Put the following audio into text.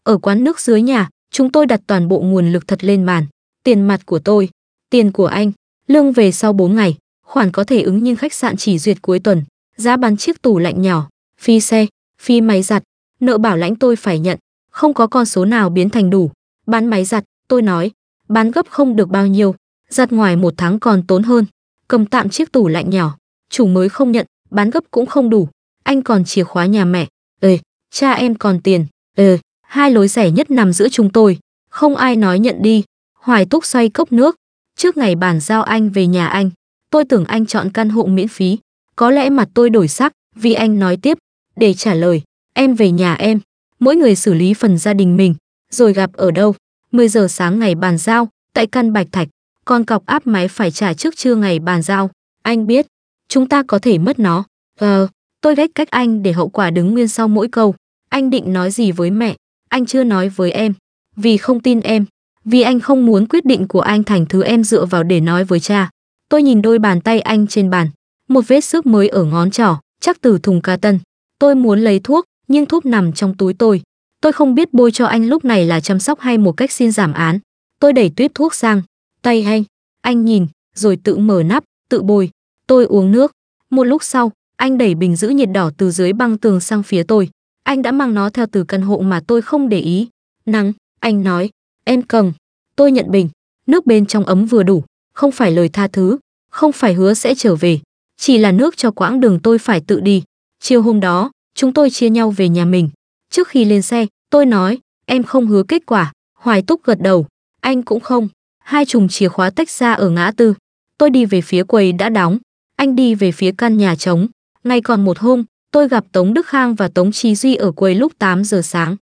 Ở quán nước dưới nhà, chúng tôi đặt toàn bộ nguồn lực thật lên bàn. Tiền mặt của tôi, tiền của anh, lương về sau 4 ngày, khoản có thể ứng nhưng khách sạn chỉ duyệt cuối tuần, giá bán chiếc tủ lạnh nhỏ, phí xe, phí máy giặt, nợ bảo lãnh tôi phải nhận, không có con số nào biến thành đủ. Bán máy giặt, tôi nói, bán gấp không được bao nhiêu, giặt ngoài 1 tháng còn tốn hơn. Cầm tạm chiếc tủ lạnh nhỏ, chủ mới không nhận, bán gấp cũng không đủ. Anh còn chìa khóa nhà mẹ, cha em còn tiền, hai lối rẻ nhất nằm giữa chúng tôi, không ai nói nhận đi. Hoài Túc xoay cốc nước, trước ngày bàn giao anh về nhà anh, tôi tưởng anh chọn căn hộ miễn phí. Có lẽ mặt tôi đổi sắc, vì anh nói tiếp, để trả lời, em về nhà em, mỗi người xử lý phần gia đình mình, rồi gặp ở đâu. 10 giờ sáng ngày bàn giao, tại căn Bạch Thạch, còn cọc áp máy phải trả trước trưa ngày bàn giao. Anh biết, chúng ta có thể mất nó. Tôi ghét cách anh để hậu quả đứng nguyên sau mỗi câu. Anh định nói gì với mẹ, anh chưa nói với em, vì không tin em, vì anh không muốn quyết định của anh thành thứ em dựa vào để nói với cha. Tôi nhìn đôi bàn tay anh trên bàn, một vết xước mới ở ngón trỏ, chắc từ thùng cá tân. Tôi muốn lấy thuốc, nhưng thuốc nằm trong túi tôi. Tôi không biết bôi cho anh lúc này là chăm sóc hay một cách xin giảm án. Tôi đẩy tuyết thuốc sang tay anh nhìn, rồi tự mở nắp, tự bôi. Tôi uống nước. Một lúc sau, anh đẩy bình giữ nhiệt đỏ từ dưới băng tường sang phía tôi. Anh đã mang nó theo từ căn hộ mà tôi không để ý. Nắng, anh nói, em cầm. Tôi nhận bình, nước bên trong ấm vừa đủ, không phải lời tha thứ, không phải hứa sẽ trở về, chỉ là nước cho quãng đường tôi phải tự đi. Chiều hôm đó, chúng tôi chia nhau về nhà mình. Trước khi lên xe, tôi nói, em không hứa kết quả. Hoài Túc gật đầu, anh cũng không. Hai chùm chìa khóa tách ra ở ngã tư. Tôi đi về phía quầy đã đóng, anh đi về phía căn nhà trống. Ngày còn một hôm, tôi gặp Tống Đức Khang và Tống Chí Duy ở quầy lúc 8 giờ sáng.